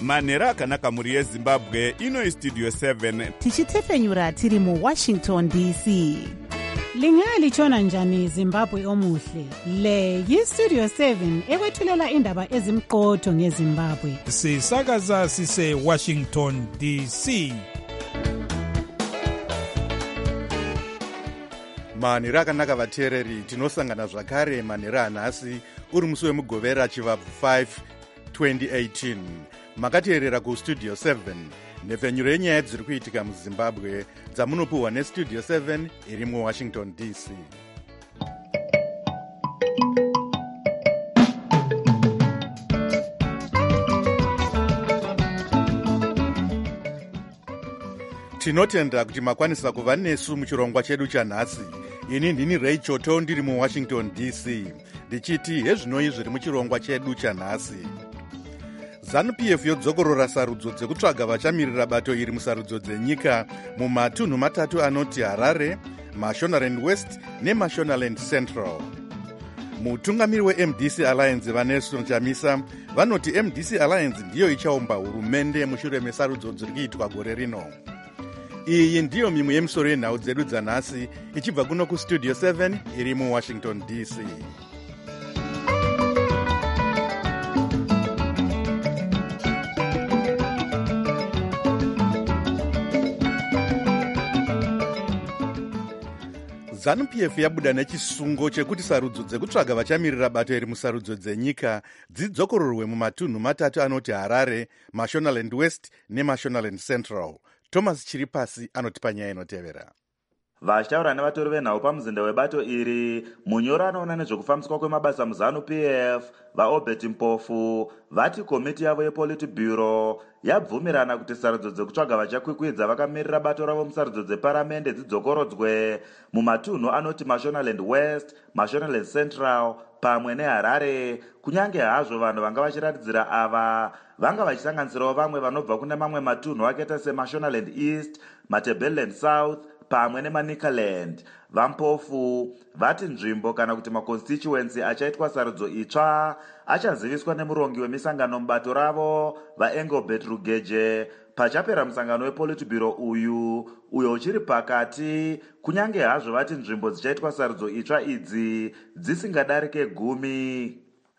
manhero akanaka mhuri yezimbabwe. Ino Studio 7 tichitefenyura tiri muWashington DC. Lingalitshona njani Zimbabwe omuhle? Le yiStudio 7 ekwethulela indaba ezimqotho ngeZimbabwe. Sisakaza sise Washington DC. manhero akanaka vateereri, tinosangana zvakare manhero anhasi uri musi wemugovera chivabvu 5 2018. Makateerera kuStudio 7 nhefenyuro yenyaya dziri kuitika muZimbabwe dzamunopuhwa neStudio 7 iri muWashington DC. Tinotenda kuti makwanisa kuva nesu muchirongwa chedu chanhasi. Ini ndini Ray Choto ndiri muWashington DC. Ndichiti hezvinoi zviri muchirongwa chedu chanhasi. ZANU-PF yodzokorora sarudzo dzekutsvaga vachamirira bato iri musarudzo dzenyika mumatunhu matatu anoti Harare, Mashonaland West neMashonaland Central. Mutungamiri weMDC Alliance vaNelson Chamisa vanoti MDC Alliance ndiyo ichaumba hurumende mushure mesarudzo dziri kuitwa gore rino. Iyi ndiyo mimwe yemisoro yenhau dzedu dzanhasi ichibva kuno kuStudio 7 iri muWashington DC. ZANU-PF yabuda nechisungo chekuti sarudzo dzekutsvaga vachamirira bato iri musarudzo dzenyika dzidzokororwe mumatunhu matatu anoti Harare, Mashonaland West neMashonaland Central. Thomas Chiripasi anotipa nyaya inotevera. Vachitaura nevatori venhau pamuzinda webato iri, Munyoro anoona nezvekufambiswa kwemabasa muZANU-PF, vaObert Mpofu vati komiti yavo yePolitburo yabvumirana kuti sarudzo dzekutsvaga vachakwikwidza vakamirira bato ravo musarudzo dzeparamende dzidzokorodzwe mumatunhu anoti Mashonaland West, Mashonaland Central pamwe neHarare, kunyange hazvo vanhu vanga vachiratidzira ava vanga vachisanganisirawo vamwe vanobva kune mamwe matunhu akaita seMashonaland East, Matabeleland South pamwe neManicaland. Vampofu vati nzvimbo kana kuti maconstituency achaitwa sarudzo itsva achaziviswa nemurongi wemisangano mubato ravo vaEngelbert Rugeje pachapera musangano wePolitburo uyo uchiri pakati, kunyange hazvo vati nzvimbo dzichaitwa sarudzo itsva idzi dzisingadarike 10.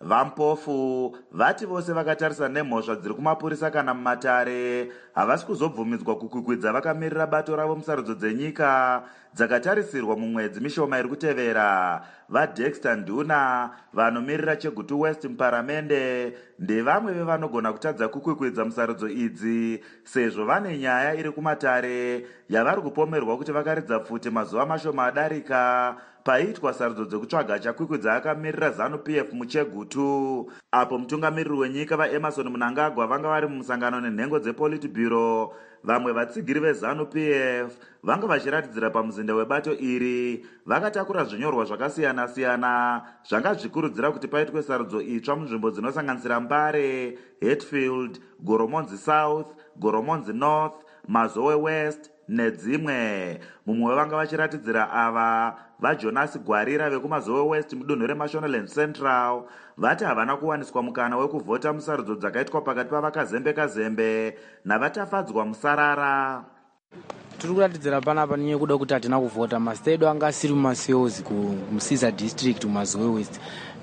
Vampofu vati vose vakatarisa nemhosva dziri kumapurisa kana mumatare havasi kuzobvumidzwa kukwikwidza vakamirira bato ravo musarudzo dzenyika dzakatarisirwa mumwedzi mishoma iri kutevera. VaDexter Nduna vanomirira Chegutu West muparamende ndevamwe vevanogona kutadza kukwikwidza musarudzo idzi sezvo vane nyaya iri kumatare yavari kupomerwa kuti vakaridza pfuti mazuva mashoma adarika paitwa sarudzo dzekutsvaga achakwikwidza akamirira ZANU-PF muChegutu. Apo mutungamiriri wenyika vaEmerson Mnangagwa vanga vari mumusangano nenhengo dzePolitburo, vamwe vatsigiri veZANU-PF vanga vachiratidzira pamuzinda webato iri vakatakura zvinyorwa zvakasiyana-siyana zvanga zvikurudzira kuti paitwe sarudzo itsva munzvimbo dzinosanganisira Mbare, Hatfield, Goromonzi South, Goromonzi North, Mazowe West nedzimwe. Mumwe vanga vachiratidzira ava vaJonas Gwarira vekuMazowe West mudunhu reMashonaland Central vati havana kuwaniswa mukana wekuvhota musarudzo dzakaitwa pakati pavakazembe navatafadzwa musarara. Tiri kuratidzira panapa nekuda kuti hatina kuvhota. Masita edu anga asiri mumaSeals kuMusiza District muMazowe West.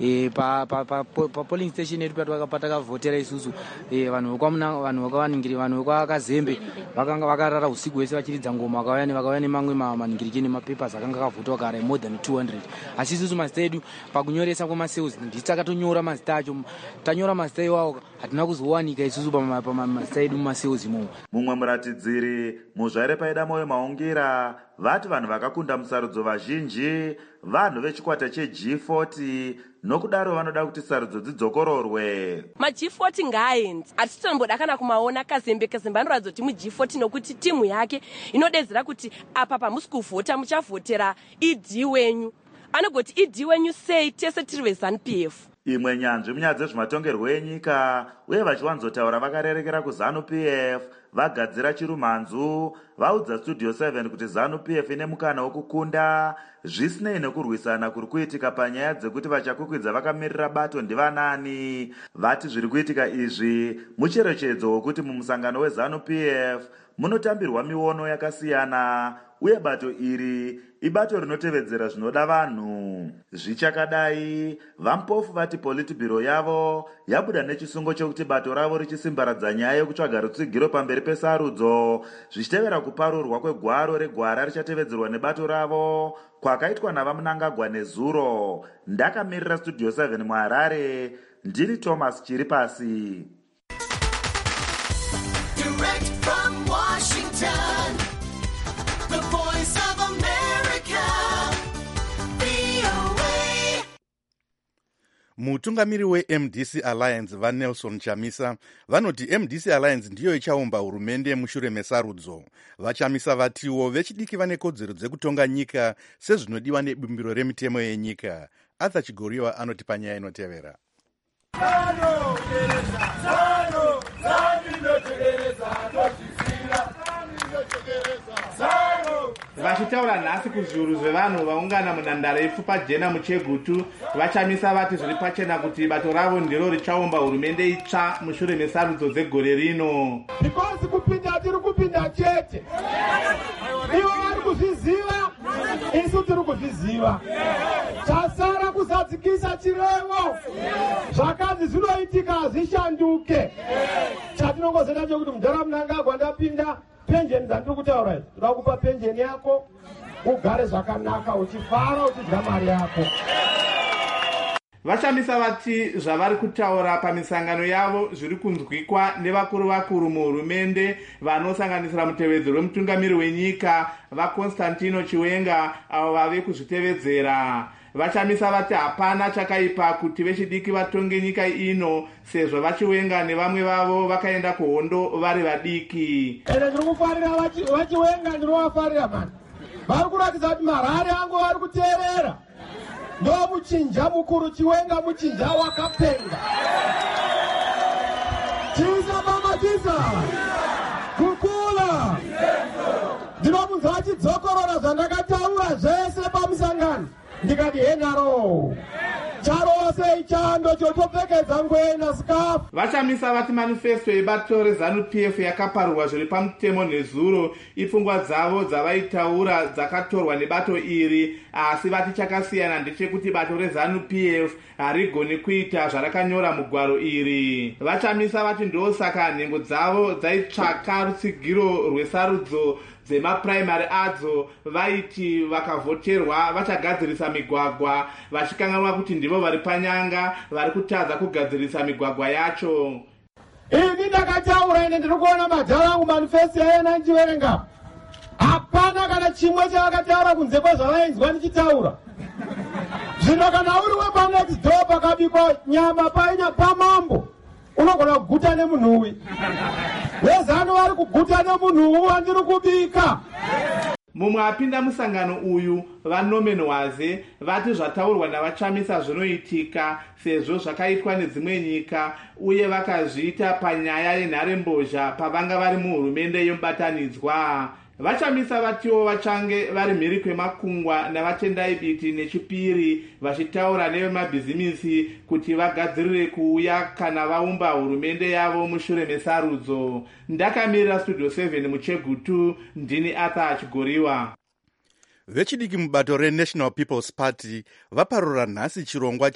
Pa polling station yedu patakavhotera isusu vanhu vekwakazembe vakanga vakarara usiku hwese vachiridza ngoma, vakauya nemamwe maningiriki nemapapers akanga akavhotwa kare more than 200. Asi isusu masita edu pakunyoresa kwemaSeals ndisi takatonyora mazita acho, tanyora mazita iwawo hatina kuzowanika isusu pamasita edu mumaSeals imomo. Mumwe muratidziri muzvaire paida moyo maungira vati vanhu vakakunda musarudzo vazhinji vanhu vechikwata cheG40 nokudaro vanoda kuti sarudzo dzidzokororwe. maG40 ngaaendi, hatitomboda kana kumaona Kazembe anoratidza kuti muG40 nokuti timu yake inodedzera kuti apa pamusi kuvhota muchavhotera ED wenyu. Anogoti ED wenyu sei tese tiri veZANU-PF. Imwe nyanzvi munyaya dzezvematongerwo enyika uye vachiwanzotaura vakarerekera kuZANU-PF vagadzira chirumhanzu vaudza studio 7 kuti ZANU-PF ine mukana wokukunda zvisinei nekurwisana kuri kuitika panyaya dzekuti vachakwikwidzwa vakamirira bato ndivanani. Vati zviri kuitika izvi mucherechedzo wekuti mumusangano weZANU-PF munotambirwa miono yakasiyana uye bato iri ibato rinotevedzera zvinoda vanhu. Zvichakadai, vaMpofu vati politbiro yavo yabuda nechisungo chokuti bato ravo richisimbaradza nyaya yekutsvaga rutsigiro pamberi pesarudzo zvichitevera kuparurwa kwegwaro regwara richatevedzerwa nebato ravo kwakaitwa navaMnangagwa nezuro. Ndakamirira studio 7 muHarare, ndiri Thomas Chiripasi. Direct from Washington, the voice of America, VOA. Mutungamiri weMDC Alliance vaNelson Chamisa vanoti MDC Alliance ndiyo ichaumba hurumende mushure mesarudzo. VaChamisa vatiwo vechidiki vane kodzero dzekutonga nyika sezvinodiwa nebumbiro remitemo yenyika. Arthur Chigoriwa anoti panyaya inotevera. Vachitaura nhasi kuzviuru zvevanhu vaungana munhandare ipfupa jena muChegutu, VaChamisa vati zviri pachena kuti bato ravo ndiro richaumba hurumende itsva mushure mesarudzo dzegore rino. Because kupinda tiri kupinda chete, ivo vari kuzviziva, isu tiri kuzviziva. Chasara kuzadzikisa chirevo, zvakazi zvinoitika hazvishanduke. Chatinongozenda chekuti muNharaunda ndapinda penjeni dzandiri kutaura idzi, toda kupa penjeni yako ugare zvakanaka uchifara uchidya mari yako. VaChamisa vati zvavari kutaura pamisangano yavo zviri kunzwikwa nevakuru muhurumende vanosanganisira mutevedzeri wemutungamiri wenyika vaConstantino Chiwenga avo vave kuzvitevedzera. VaChamisa vati hapana chakaipa kuti vechidiki vatonge nyika ino sezvo vaChiwenga nevamwe vavo vakaenda kuhondo vari vadiki. Ene ndiri kufarira vaChiwenga, ndinovafarira mani. Vari kuratidza kuti marare angu vari kuteerera. Ndo muchinja mukuru Chiwenga, muchinja wakapenga. Tiza mama tiza kukula. Ndinomunza vachidzokorora zvandakataura zvese pamusangano. Ndikati henaro charose ichando chotopfekedza ngwena scarf. VaChamisa vati manifesto yebato reZANU-PF yakaparurwa zviri pamutemo nezuro ipfungwa dzavo dzavaitaura dzakatorwa nebato iri, asi vati chakasiyana ndechekuti bato reZANU-PF harigoni kuita zvarakanyora mugwaro iri. VaChamisa vati ndosaka nhengo dzavo dzaitsvaka rutsigiro rwesarudzo dzemapuraimari adzo vaiti vakavhoterwa vachagadzirisa migwagwa, vachikanganwa kuti ndivo vari panyanga vari kutadza kugadzirisa migwagwa yacho. Ini ndakataura, ine ndiri kuona madhara angu manifesto yayena ndichiverenga. Hapana kana chimwe chavakataura kunze kwezvavainzwa ndichitaura. Zvino kana uri wepanext door pakabikwa nyama pamambo, unogona kuguta nemunhuwi. VeZANU vari kuguta nemunhuwi wandiri kubika. Mumwe apinda musangano uyu vaNomenwaze vati zvataurwa navaChamisa zvinoitika sezvo zvakaitwa nedzimwe nyika uye vakazviita panyaya yenharembozha pavanga vari muhurumende yomubatanidzwa. VaChamisa vatiwo vachange vari mhiri kwemakungwa navatendai biti nechipiri vachitaura nevemabhizimisi kuti vagadzirire kuuya kana vaumba hurumende yavo mushure mesarudzo. Ndakamirira studio 7 muChegutu, ndini Arthur Chigoriwa. Vechidiki mubato reNational People's Party vaparura nhasi chirongwa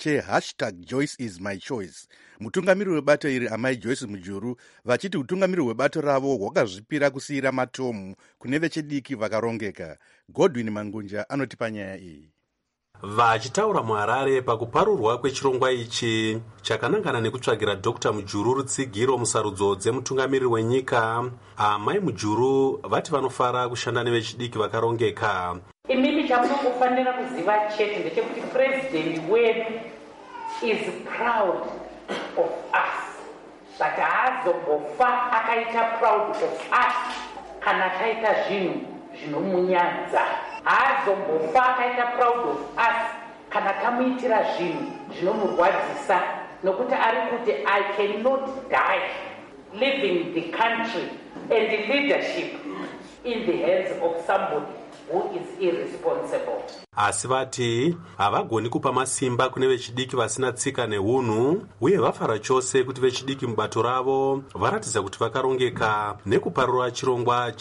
#JoyceIsMyChoice. Mutungamiri webato iri Amai Joyce Mujuru vachiti utungamiri hwebato ravo hwakazvipira kusiyira matomu kune vechidiki vakarongeka. Godwin Mangunja anoti panyaya iyi. Vachitaura muHarare pakuparurwa kwechirongwa ichi chakanangana nekutsvagira Dr. Mujuru rutsigiro musarudzo dzemutungamiri wenyika, Amai Mujuru vati vanofara kushanda nevechidiki vakarongeka. Imimi chamunofanira kuziva chete ndechekuti president wedu is proud of us, but haazombofa akaita proud of us kana taita zvinhu zvinomunyanza. Haazombofa akaita proud of us kana tamuitira zvinhu zvinomurwadzisa, nokuti ari kuti I cannot die leaving the country and the leadership in the hands of somebody who is irresponsible. Asi vati havagoni kupa masimba kune vechidiki vasina tsika neunhu uye vafara chose kuti vechidiki mubato ravo varatidza kuti vakarongeka nekuparura chirongwa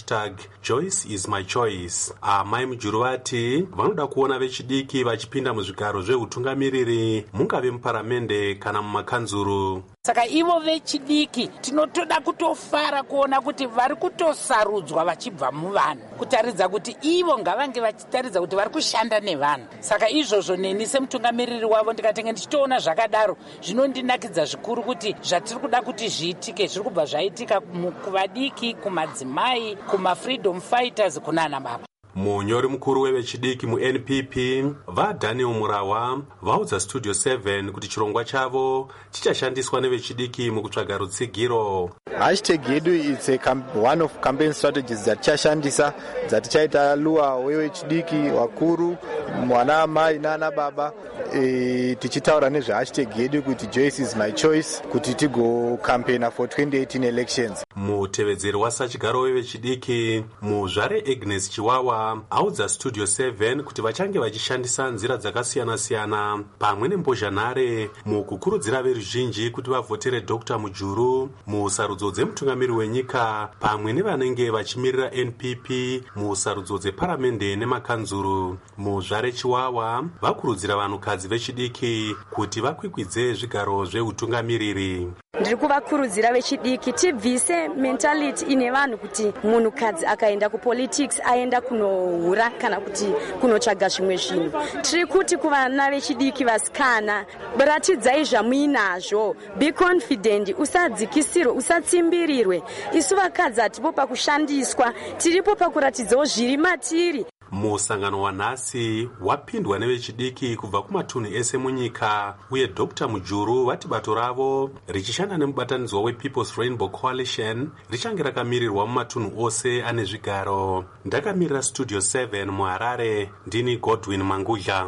#JoyceIsMyChoice. Amai Mujuru vati vanoda kuona vechidiki vachipinda muzvigaro zveutungamiriri mungave muparamende kana mumakanzuru. Saka ivo vechidiki tinotoda kutofara kuona kuti vari kutosarudzwa vachibva muvanhu, kutaridza kuti ivo ngavange vachitaridza kuti vari kushanda nevanhu. Saka izvozvo neni semutungamiriri wavo ndikatenge ndichitoona zvakadaro zvinondinakidza zvikuru kuti zvatiri kuda kuti zviitike zviri kubva zvaitika kuvadiki, kumadzimai, kumafreedom fighters, kunana baba. Munyori mukuru wevechidiki muNPP vaDaniel Murawa vaudza Studio 7 kuti chirongwa chavo chichashandiswa nevechidiki mukutsvaga rutsigiro. Hashtag yedu it's one of campaign strategies dzatichashandisa dzatichaita luwa wevechidiki wakuru mwana mai nana baba tichitaura nezve hashtag yedu kuti Joyce is my choice kuti tigo campaign for 2018 elections. Mutevedzeri wasachigaro wevechidiki muzvare Agnes Chiwawa audza Studio 7 kuti vachange vachishandisa nzira dzakasiyana-siyana pamwe nembozhanhare mukukurudzira veruzhinji kuti vavhotere Dr. Mujuru musarudzo dzemutungamiri wenyika pamwe nevanenge vachimirira NPP musarudzo dzeparamende nemakanzuru. Muzvare Chiwawa vakurudzira vanhukadzi vechidiki kuti vakwikwidze zvigaro zveutungamiriri. Ndiri kuvakurudzira vechidiki tibvise mentality ine vanhu kuti munhukadzi akaenda kupolitics aenda kunohura kana kuti kunotsvaga zvimwe zvinhu. Tiri kuti kuvana vechidiki vasikana, ratidzai zvamuinazvo, be confident, usadzikisirwe, usatsimbirirwe. Isu vakadzi hatipo pakushandiswa, tiripo pakuratidzawo zviri matiri. Musangano wanhasi wapindwa nevechidiki kubva kumatunhu ese munyika uye Dr. Mujuru vati bato ravo richishanda nemubatanidzwa wePeople's Rainbow Coalition richange rakamirirwa mumatunhu ose ane zvigaro. Ndakamirira Studio 7 muHarare, ndini Godwin Mangudla.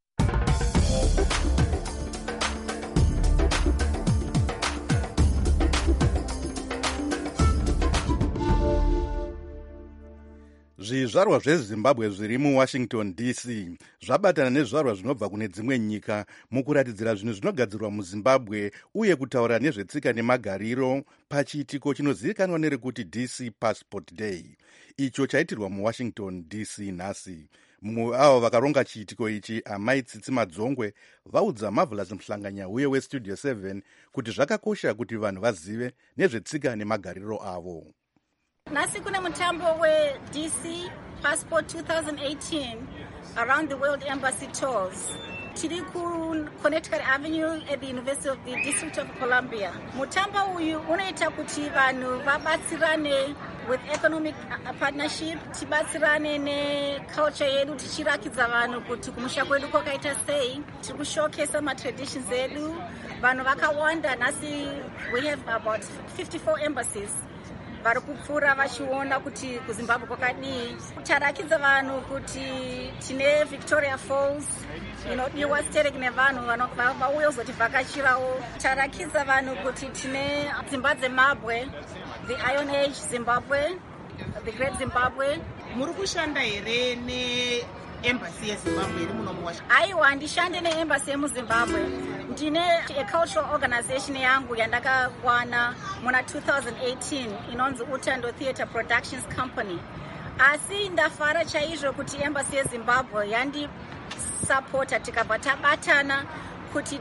Zvizvarwa zveZimbabwe zviri muWashington DC zvabatana nezvizvarwa zvinobva kune dzimwe nyika mukuratidzira zvinhu zvinogadzirwa muZimbabwe uye kutaura nezvetsika nemagariro pachiitiko chinozivikanwa nerekuti DC Passport Day, icho chaitirwa muWashington DC nhasi. Mumwe avo vakaronga chiitiko ichi, Amai Tsitsi Madzongwe, vaudza Marvelous Mhlanganya uye weStudio 7 kuti zvakakosha kuti vanhu vazive nezvetsika nemagariro avo. Nasi kune mutambo we-DC Passport 2018 Around the World Embassy Tours. Tiri ku Connecticut Avenue at the University of the District of Columbia. Mutambo uyu unoita kuti vanhu vabatsirane with economic partnership, tibatsirane neculture yedu, tichirakidza vanhu kuti kumusha kwedu kwakaita sei, tiri kushowcase matraditions edu. Vanhu vakawanda nasi, we have about 54 embassies. Vari kupfura vachiona kuti kuZimbabwe kwakadii. Tarakidza vanhu kuti tine Victoria Falls inodiwa stereki nevanhu vauya kuzotivhakachirawo. Tarakidza vanhu kuti tine dzimba dzemabwe, the Iron Age Zimbabwe, the Great Zimbabwe. Muri kushanda here neembassy yeZimbabwe iri muno muWashington? Aiwa, handishande neembassy yemuZimbabwe. Ndine a cultural organization yangu yandakawana muna 2018 inonzi Utando Theatre Productions Company. Asi ndafara chaizvo kuti embassy yeZimbabwe yandisapota tikabva tabatana kuti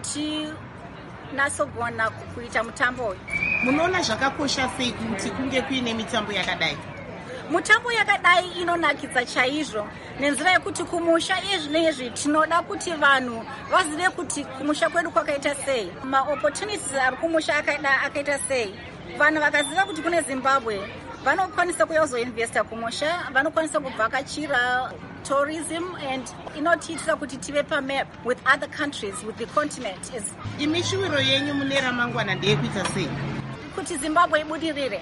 tinasogona kuita mutambo uyu. Munoona zvakakosha sei kuti kunge kuine mitambo yakadai? Mutambo yakadai inonakidza chaizvo nenzira yekuti kumusha izvinezvi tinoda kuti vanhu vazive kuti kumusha kwedu kwakaita sei, maopportunities ari kumusha akaita sei. Vanhu vakaziva kuti kune Zimbabwe vanokwanisa kuzoinvesta kumusha, vanokwanisa kuvhakachira tourism, and inotiitira kuti tive pamap with other countries, with the continent. Imi shuviro yenyu mune ramangwana ndeyekuita sei kuti Zimbabwe ibudirire?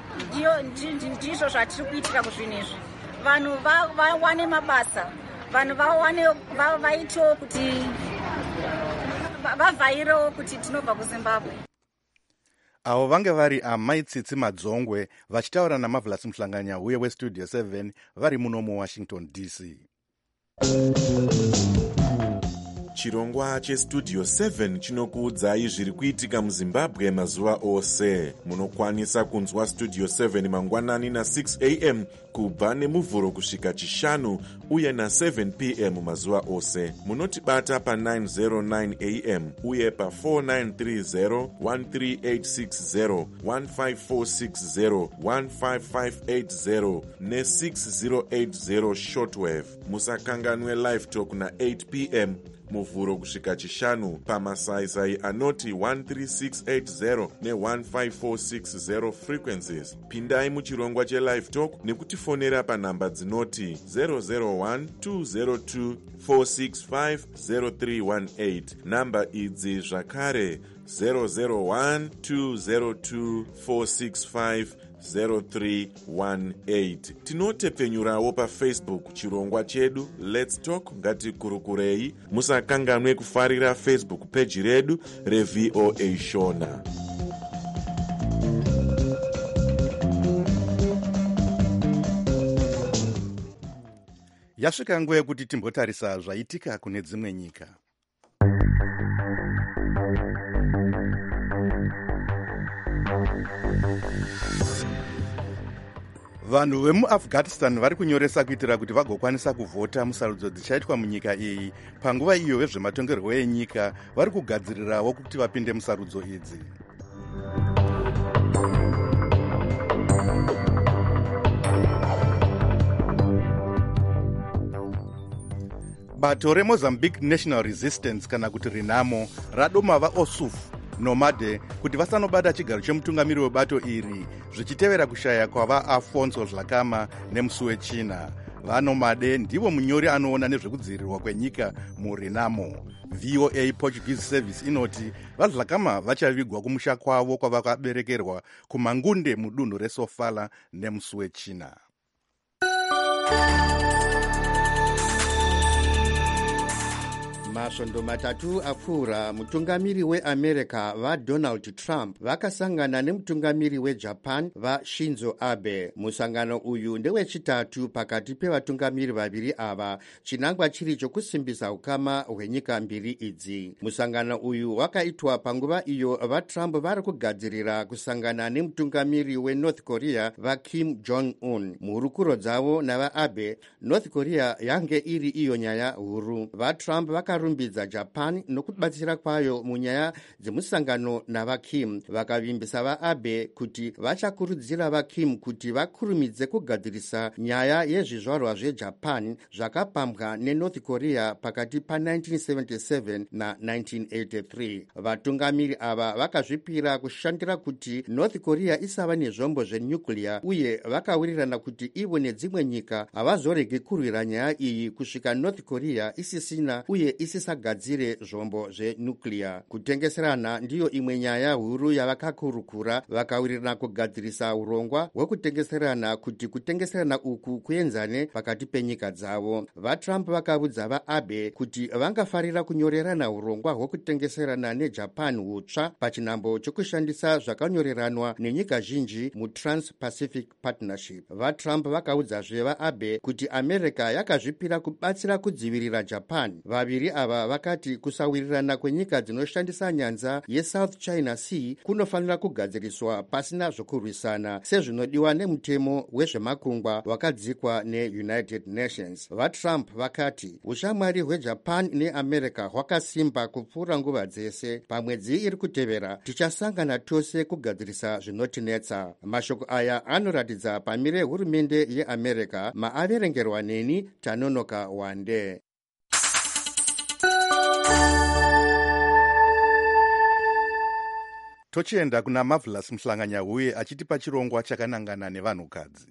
Ndizvo zvatiri kuitira kuzvinhu izvi. Vanhu vawane mabasa, vanhu vaitewo kuti vavhairewo kuti tinobva kuZimbabwe. avo vange vari amai Tsitsi Madzongwe vachitaura naMarvelous Mhlanganyauye westudio 7 vari muno muWashington DC. Chirongwa chestudio 7 chinokuudzai zviri kuitika muZimbabwe mazuva ose. Munokwanisa kunzwa studio 7 mangwanani na6 am kubva nemuvhuro kusvika chishanu uye na7 pm mazuva ose. Munotibata pa909 am uye pa4930 13860 15460 15580 ne6080 shortwave. Musakanganwe live talk na8 pm muvhuro kusvika chishanu pamasaisai anoti 13680 ne15460 frequencies. Pindai muchirongwa chelive talk nekutifonera panhamba dzinoti 001-202-465-0318. Namba idzi zvakare 001-202-465-0318. Tinotepfenyurawo paFacebook chirongwa chedu Let's Talk Ngatikurukurei. Musakanganwe kufarira Facebook page redu reVOA Shona. Yasvika nguva yekuti timbotarisa zvaitika kune dzimwe nyika. Vanhu vemuAfghanistan vari kunyoresa kuitira kuti vagokwanisa kuvhota musarudzo dzichaitwa munyika iyi. Panguva iyo vezvematongerwo enyika vari kugadzirirawo kuti vapinde musarudzo idzi. Bato reMozambique National Resistance kana kuti RENAMO radoma vaOSUF nomade kuti vasanobata chigaro chemutungamiri webato iri zvichitevera kushaya kwavaAfonso Dhlakama neMusuwechina. Vanomade ndivo munyori anoona nezvekudzivirirwa kwenyika muRENAMO. VOA Portuguese Service inoti vaDhlakama vachavigwa kumusha kwavo kwavakaberekerwa kumangunde mudunhu reSofala neMusuwechina. Masvondo matatu apfuura mutungamiri weAmerica vaDonald Trump vakasangana nemutungamiri weJapan vaShinzo Abe. Musangano uyu ndewechitatu pakati pevatungamiri vaviri ava, chinangwa chiri chokusimbisa ukama hwenyika mbiri idzi. Musangano uyu wakaitwa panguva iyo vaTrump vari kugadzirira kusangana nemutungamiri weNorth Korea vaKim Jong-un. Muhurukuro dzavo navaAbe, North Korea yange iri iyo nyaya huru. VaTrump vakarumbidza Japan nokubatsira kwayo munyaya dzemusangano navaKim. Vakavimbisa vaAbe kuti vachakurudzira vaKim kuti vakurumidze kugadzirisa nyaya yezvizvarwa zveJapan zvakapambwa neNorth Korea pakati pa1977 na1983. Vatungamiri ava vakazvipira kushandira kuti North Korea isava nezvombo zvenuclear uye vakawirirana kuti ivo nedzimwe nyika havazorege kurwira nyaya iyi kusvika North Korea isisina uye isisagadzire zvombo zvenuclear. Kutengeserana ndiyo imwe nyaya huru yavakakurukura. Vakawirirana kugadzirisa urongwa hwekutengeserana kuti kutengeserana uku kuenzane pakati penyika dzavo. VaTrump vakaudza vaAbe kuti vangafarira kunyorerana urongwa hwekutengeserana neJapan hutsva pachinhambo chokushandisa zvakanyoreranwa nenyika zhinji muTrans-Pacific Partnership. VaTrump vakaudzazve vaAbe kuti America yakazvipira kubatsira kudzivirira Japan. Vaviri ava vakati kusawirirana kwenyika dzinoshandisa nyanza yeSouth China Sea kunofanira kugadziriswa pasina zvokurwisana sezvinodiwa nemutemo wezvemakungwa wakadzikwa neUnited Nations. VaTrump vakati ushamwari hweJapan neAmerica hwakasimba kupfuura nguva dzese. Pamwedzi iri kutevera tichasangana tose kugadzirisa zvinotinetsa. Mashoko aya anoratidza pamire hurumende yeAmerica maaverengerwa neni Tanonoka Wande. Tochienda kuna Marvelous Mhlanganyauye achitipa chirongwa chakanangana nevanhukadzi.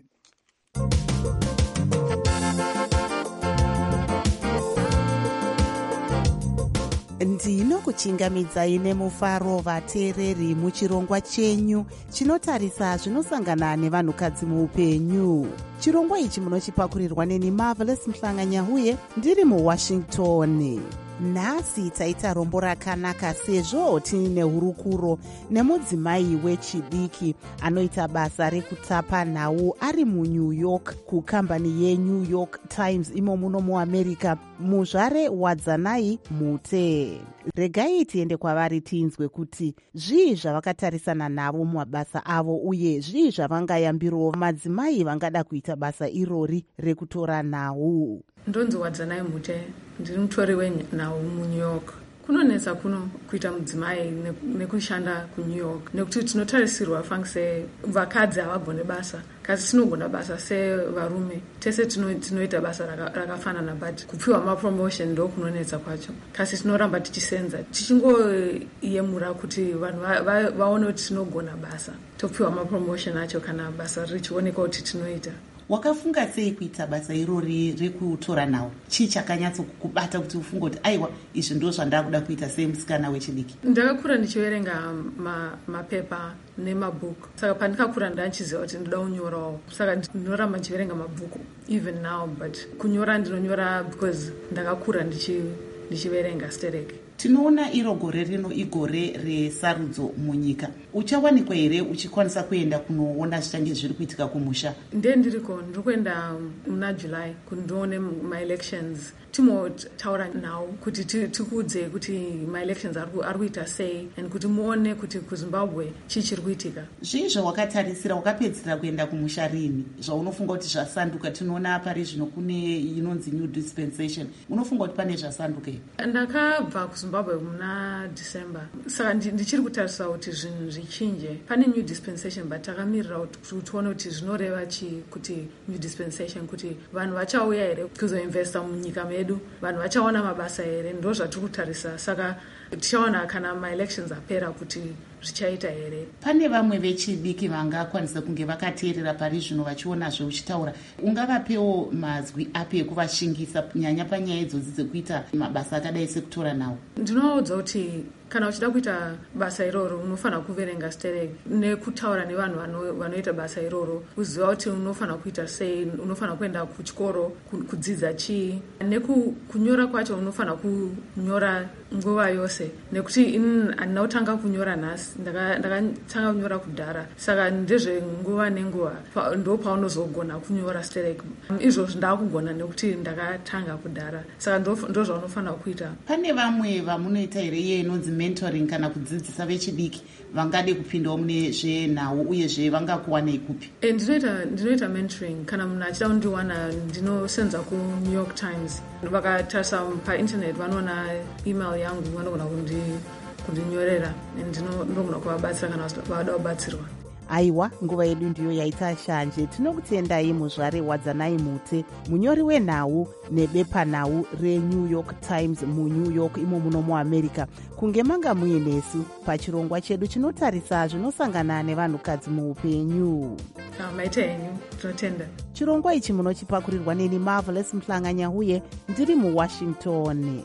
Ndinokuchingamidzai nemufaro vateereri muchirongwa chenyu chinotarisa zvinosangana nevanhukadzi muupenyu. Chirongwa ichi munochipakurirwa neni Marvelous Mhlanganyauye ndiri muWashington. nhasi taita rombo rakanaka sezvo tiine hurukuro nemudzimai wechidiki anoita basa rekutapa nhau ari muNew York kukambani yeNew York Times imo muno muamerica, muzvare Wadzanai Mute. Regai tiende kwavari tinzwe kuti zvii zvavakatarisana navo mumabasa avo uye zvii zvavangayambirawo madzimai vangada kuita basa irori rekutora nhau. Ndonzi Wadzanai Mute, ndiri mutori wenhau muNew York. Kunonetsa kuno kuita mudzimai nekushanda kuNew York nekuti tinotarisirwa fangise vakadzi havagone basa kasi tinogona basa sevarume tese tinoita basa rakafanana but kupiwa mapromotion ndo kunonetsa kwacho kasi tinoramba tichisenza tichingoyemura kuti vanhu vaone kuti tinogona basa topiwa mapromotion acho kana basa richioneka kuti tinoita. Wakafunga sei kuita basa irori rekutora nhau? Chii chakanyatso kukubata kuti ufunge kuti aiwa izvi ndo zvandakuda kuita semusikana wechidiki? Ndakakura ndichiverenga mapepa nemabhuku, saka pandikakura ndanchiziva kuti ndoda kunyorawo, saka ndinoramba ndichiverenga mabhuku even now, but kunyora ndinonyora because ndakakura ndichiverenga stereke. Tinoona iro gore rino igore resarudzo munyika. Uchawanikwa here uchikwanisa kuenda kunoona zvichange zviri kuitika kumusha? Ndiriko ndikuenda muna July kundione ma-elections. Timotaura nhau kuti tikudze kuti ma-elections ari kuita sei and kuti muone kuti kuZimbabwe chii chiri kuitika. Zvii zvawakatarisira wakapedzisira kuenda kumusha rini? Zvaunofunga kuti zvasanduka? Tinoona pari zvino kune inonzi new dispensation. Unofunga kuti pane zvasanduka here? Ndakabva kuZimbabwe muna December. Saka ndichiri kutarisa kuti zvinhu zvichinje. Pane new dispensation but takamirira kuti tuone kuti zvinoreva chii kuti new dispensation, kuti vanhu vachauya here kuzoinvesta munyika medu, vanhu vachaona mabasa here, ndo zvatiri kutarisa. Saka tichaona kana ma-elections apera kuti zvichaita here. Pane vamwe vechidiki vangakwanisa kunge vakateerera pari zvino vachiona zveuchitaura, ungavapewo mazwi api ekuvashingisa nyanya panyaya idzodzi dzekuita mabasa akadai sekutora nhau? Ndinoudza kuti kana uchida kuita basa iroro unofanira kuverenga stereke nekutaura nevanhu vanoita basa iroro, uziva kuti unofanira kuita sei, unofanira kuenda kuchikoro kudzidza chii, nekunyora kwacho unofanira kunyora nguva yose, nekuti handina kutanga kunyora nhasi, ndakatanga kunyora kudhara, saka ndezvenguva nenguva ndo paunozogona kunyora stereke. Izvozvo ndakugona nekuti ndakatanga kudhara, saka ndo zvaunofanira kuita. Pane vamwe vamunoita here iye inonzi mentoring kana kudzidzisa vechidiki vangade kupindawo mune zvenhau uyezve vangakuwanei kupi? Ndinoita mentoring. Kana munhu achida kundiwana ndinosenza kuNew York Times, vakatarisa painternet vanoona email yangu, vanogona kundinyorera ndinogona kuvabatsira kana vada kubatsirwa. Aiwa, nguva yedu ndiyo yaita shanje. Tinokutendai muzvare Wadzanai Mute, munyori wenhau nebepanhau reNew York Times muNew York imo muno muAmerica, kunge manga muinesu pachirongwa chedu chinotarisa zvinosangana nevanhukadzi muupenyu. Maita henyu, tinotenda. Chirongwa ichi munochipakurirwa neni Marvelous Mhlanganya uye ndiri muWashington.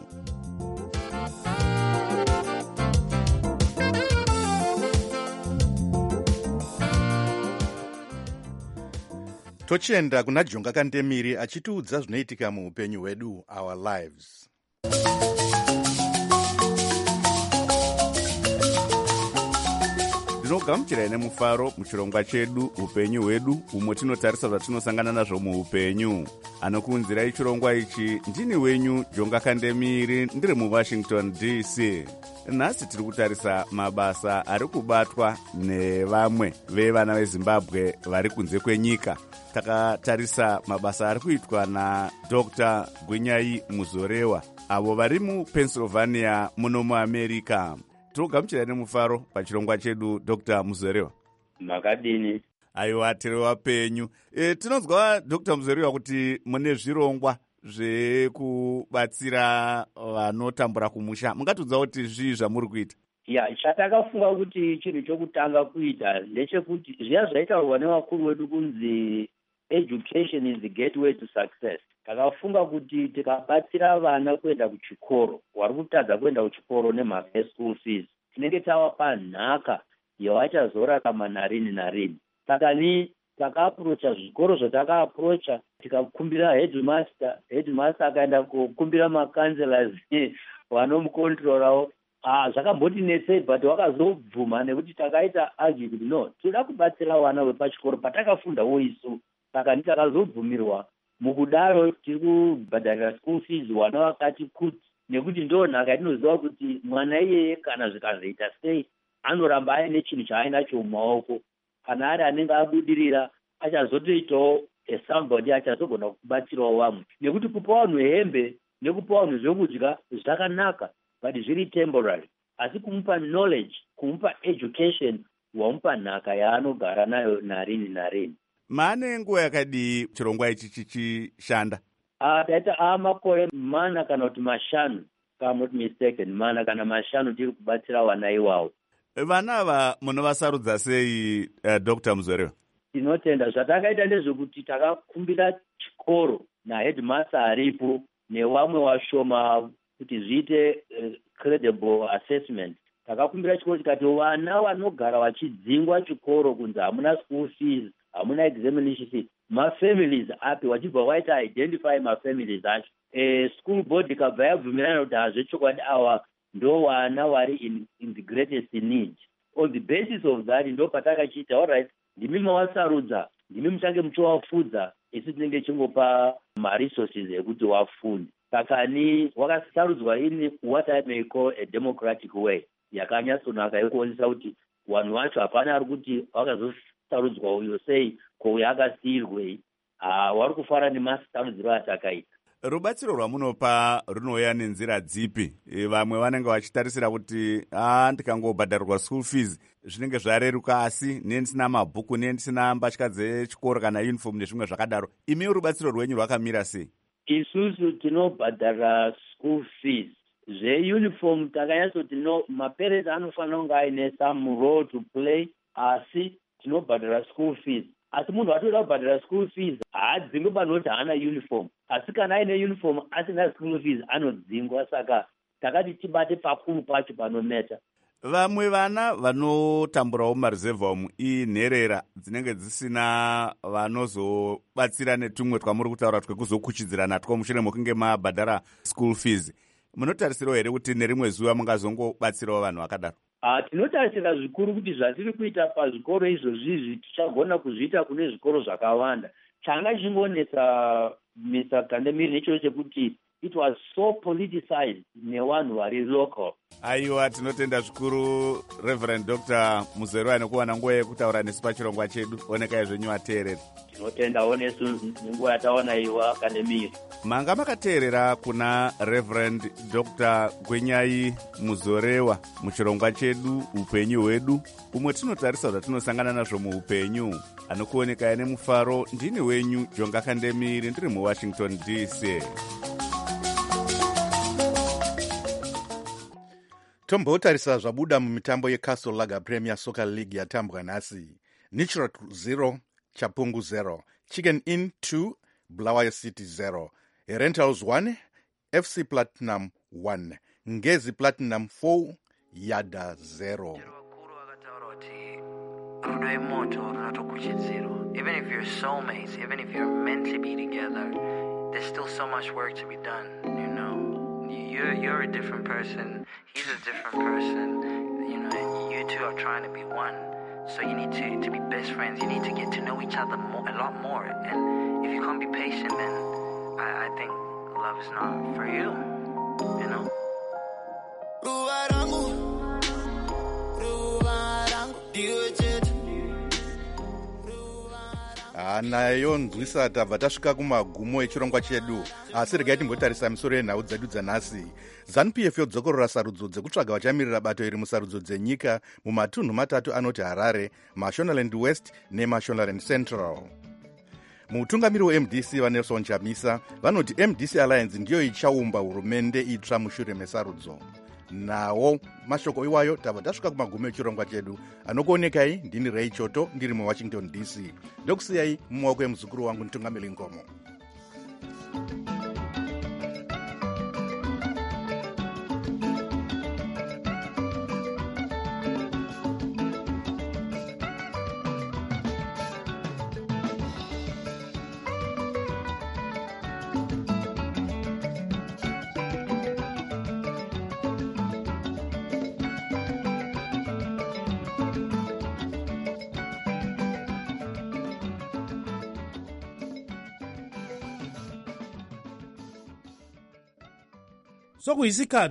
Tochienda kuna Jonga Kandemiri achitiudza zvinoitika muupenyu hwedu, our lives. Ndinogamuchirai nemufaro muchirongwa chedu upenyu hwedu, umwe tinotarisa zvatinosangana nazvo muupenyu. Anokuunzirai chirongwa ichi ndini wenyu Jonga Kandemiri, ndiri muWashington DC. Nhasi tiri kutarisa mabasa ari kubatwa nevamwe vevana veZimbabwe vari kunze kwenyika. Takatarisa mabasa ari kuitwa naDr. Gwinyai Muzorewa, avo vari muPennsylvania muno muAmerica. Tinogamuchirai nemufaro pachirongwa chedu, Dr. Muzorewa. Makadini? Aiwa, tiri wapenyu. Tinonzwa Dr. Muzorewa kuti mune zvirongwa zvekubatsira vanotambura kumusha. Mungatudza kuti zvii zvamuri kuita? Chatakafunga kuti chinhu chokutanga kuita ndechekuti zviya zvaitaurwa nevakuru vedu kunzi education is the gateway to success. Takafunga kuti tikabatsira vana kuenda kuchikoro, vari kutadza kuenda kuchikoro nemhaka yeschool fees, tinenge tavapa nhaka yavachazorarama narini narini. Saka ni takaaprocha zvikoro zvatakaaprocha tikakumbira headmaster akaenda kukumbira macancelors vanomukontrorawo zvakambotinetsei but wakazobvuma nekuti takaita argue kuti no toda kubatsira vana vepachikoro patakafundawo isu saka nditakazobvumirwa mukudaro tiri kubhadharira school fees vana vakati kuti nekuti ndo nhaka yatinoziva kuti mwana iyeye kana zvikazoita sei anoramba aine chinhu chaainacho mumaoko kana ari anenge abudirira achazotoitawo somebody achazogona kubatsirawo vamwe nekuti kupa vanhu hembe nekupa vanhu zvekudya zvakanaka but zviri temporary asi kumupa knowledge kumupa education wamupa nhaka yaanogara nayo narini narini. Maane nguva yakadii chirongwa ichi chichishanda? Taita makore mana kana kuti mashanu, kama not mistaken, mana kana mashanu tiri kubatsira vana iwawo. Vana ava munovasarudza sei Dr. Muzorewa? Tinotenda zvatakaita ndezvekuti takakumbira chikoro naheadmaster aripo nevamwe vashoma kuti zviite credible assessment. Takakumbira chikoro tikati vana vanogara vachidzingwa chikoro kunzi hamuna school fees, hamuna examination fees, mafamilies api wachibva waita identify mafamilies acho. School board ikabva yabvumirana kuti hazvechokwadi awa ndo vana vari in the greatest need. On the basis of that ndo patakachiita alright ndimi mavasarudza ndimi muchange muchovafudza isi tinenge chingopa maresources ekuti vafunde. Saka ni wakasarudzwa in what I may call a democratic way yakanyatsonaka yekuonesa kuti vanhu vacho hapana ari kuti wakazosarudzwa uyo sei kouyo akasiyirwei vari kufara nemasarudziro atakaita. Rubatsiro rwamunopa runouya nenzira dzipi? Vamwe vanenge vachitarisira kuti ndikangobhadharirwa school fees zvinenge zvareruka, asi nendisina mabhuku nendisina mbatya dzechikoro kana uniform nezvimwe zvakadaro. Imi rubatsiro rwenyu rwakamira sei? Isusu tinobhadhara school fees. Zveuniform takanyatsoti no maparents anofanira kunge aine some role to play, asi tinobhadhara school fees. Asi munhu atoda kubhadhara school fees haadzingwe panoti haana uniform, asi kana aine uniform asina school fees anodzingwa. Saka takati tibate pakuru pacho panometa. Vamwe vana vanotamburawo mareserve home inherera dzinenge dzisina vanozobatsira netumwe twamuri kutaura twekuzokuchidzira natwo mushure mokunge mabhadhara school fees. Munotarisirawo here kuti nerimwe zuva mungazongobatsirawo vanhu vakadaro? Tinotarisira zvikuru kuti zvatiri kuita pazvikoro izvozvizvi tichagona kuzviita kune zvikoro zvakawanda. Changa chingonetsa Mr. Kandemiri necho chekuti it was so politicized nevanhu vari local. Aiwa, tinotenda zvikuru Reverend Dr. Muzorewa nekuwana nguva yekutaura nesu pachirongwa chedu. Onekai zvenyu vateereri. Tinotendawo nesu nenguva yataona iwa Kandemiri. Manga makateerera kuna Reverend Dr. Gwenyai Muzorewa muchirongwa chedu upenyu hwedu, umwe tinotarisa zvatinosangana nazvo muupenyu. Anokuonekai nemufaro ndini wenyu Jonga Kandemiri, ndiri muWashington DC. Tombotarisa zvabuda mumitambo yeCastle Lager Premier Soccer League yatambwa nhasi. Natural 0, Chapungu 0, Chicken Inn 2, Bulawayo City 0, Rentals 1, FC Platinum 1, Ngezi Platinum 4, Yada 0. Even if you're soulmates, even if you're meant to be together, there's still so much work to be done, you know. You're a different person, he's a different person, you know, and you two are trying to be one. So you need to be best friends. You need to get to know each other a lot more. And if you can't be patient, then I think love is not for you, you know. Nayo ndwisa tabva tasvika kumagumo echirongwa chedu, asi regai timbotarisa misoro yenhau dzedu dzanhasi. ZANU-PF yodzokorora sarudzo dzekutsvaga vachamirira bato iri musarudzo dzenyika mumatunhu matatu anoti Harare, Mashonaland West neMashonaland Central. Mutungamiri weMDC vaNelson Chamisa vanoti MDC Alliance ndiyo ichaumba hurumende itsva mushure mesarudzo. Nawo mashoko iwayo tabva tasvika kumagumo echirongwa chedu. Anokuonekai ndini Ray Choto, ndiri muWashington DC. Ndokusiyai mumaoko emuzukuru wangu Ntungamiri Ngomo. sokuyisikhathi